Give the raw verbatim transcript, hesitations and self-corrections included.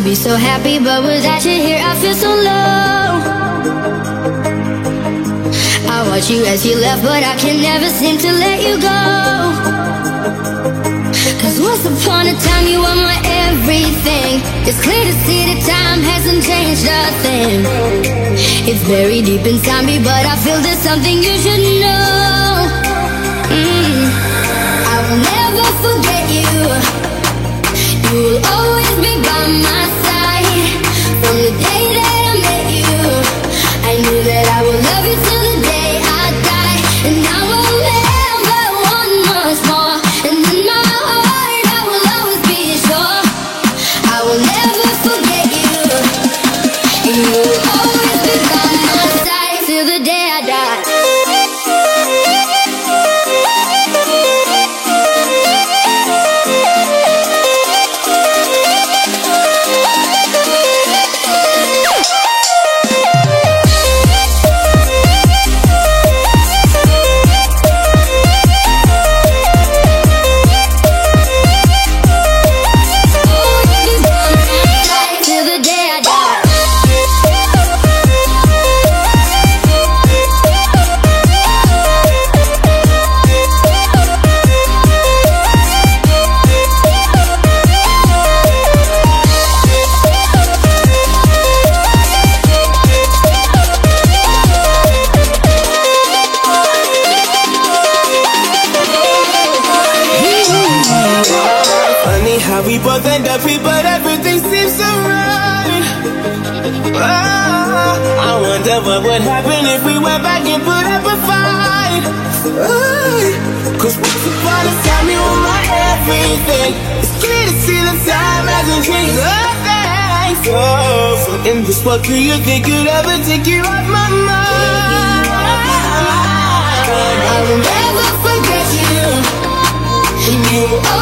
to be so happy, but without you here I feel so low. I watch you as you left, but I can never seem to let you go. Cause once upon a time you were my everything. It's clear to see that time hasn't changed a thing. It's buried deep inside me, but I feel there's something you should know. mm. I will never forget you. You will always be by my side. From the day that I met you, I knew that I would love you till the day I die. And I will never want much more. And in my heart I will always be sure I will never forget you. And you will always be by my side till the day I die. We both end up here, but everything seems so right. Oh, I wonder what would happen if we went back and put up a fight. Oh, Cause once upon a time you were my everything. It's clear to see that time hasn't changed a thing. So, in this world, do you think you'd ever take you off my mind? I will never forget you. And you will